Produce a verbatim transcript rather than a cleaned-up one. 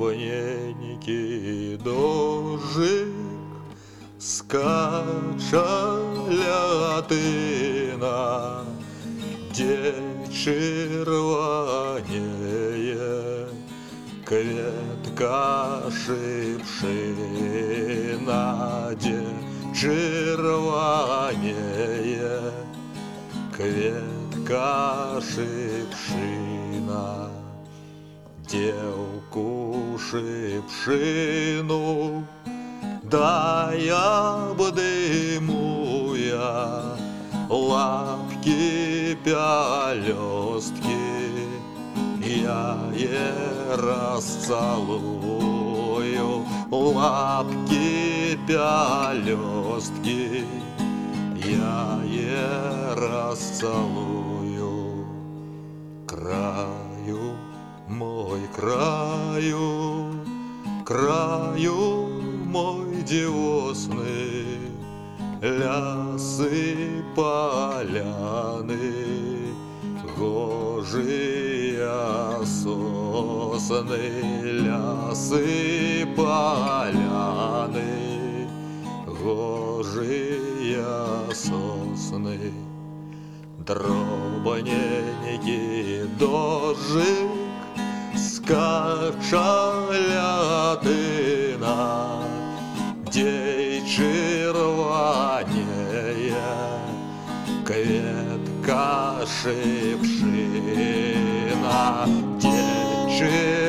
дробненький дожик, скачалятина, де червоніє кветка шипшина, де червоніє кветка шипшина. Девку шипшину дай обдыму я, лапки пялёстки я е расцелую, лапки пялёстки я е расцелую. Краю мой, краю, краю мой девосный, лясы поляны, гожия сосны, лясы поляны, гожия сосны. Дробненький дожик, скачалятина, де червоніє кветка шипшина, де червоніє